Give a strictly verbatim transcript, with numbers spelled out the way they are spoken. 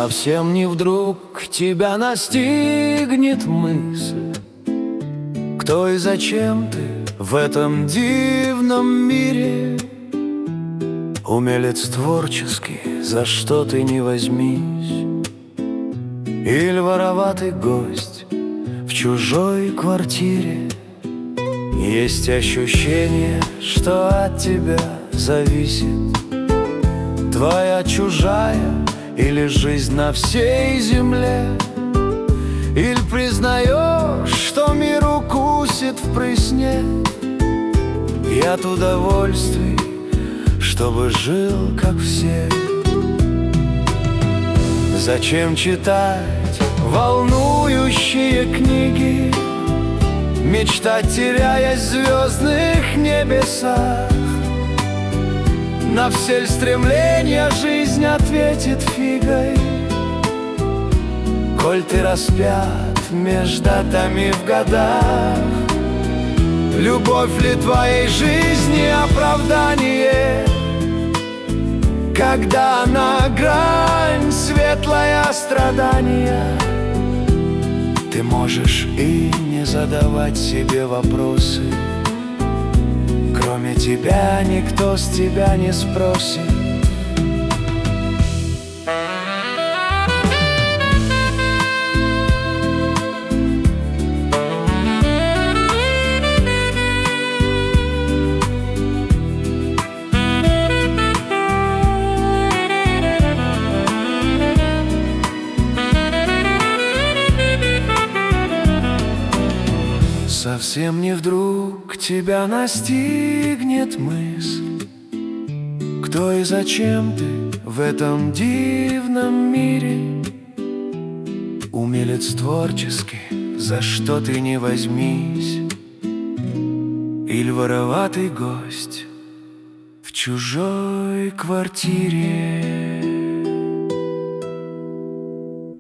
Совсем не вдруг тебя настигнет мысль: кто и зачем ты в этом дивном мире? Умелец творческий, за что ты не возьмись, или вороватый гость в чужой квартире. Есть ощущение, что от тебя зависит твоя чужая или жизнь на всей земле. Или признаешь, что мир укусит в прысне, и от удовольствий, чтобы жил, как все. Зачем читать волнующие книги, мечтать, теряясь в звездных небесах? На все стремления жизнь ответит фигой, коль ты распят меж датами в годах. Любовь ли твоей жизни оправдание, когда на грань светлое страдания? Ты можешь и не задавать себе вопросы, кроме тебя никто с тебя не спросит. Совсем не вдруг тебя настигнет мысль: кто и зачем ты в этом дивном мире? Умелец творческий, за что ты не возьмись, или вороватый гость в чужой квартире.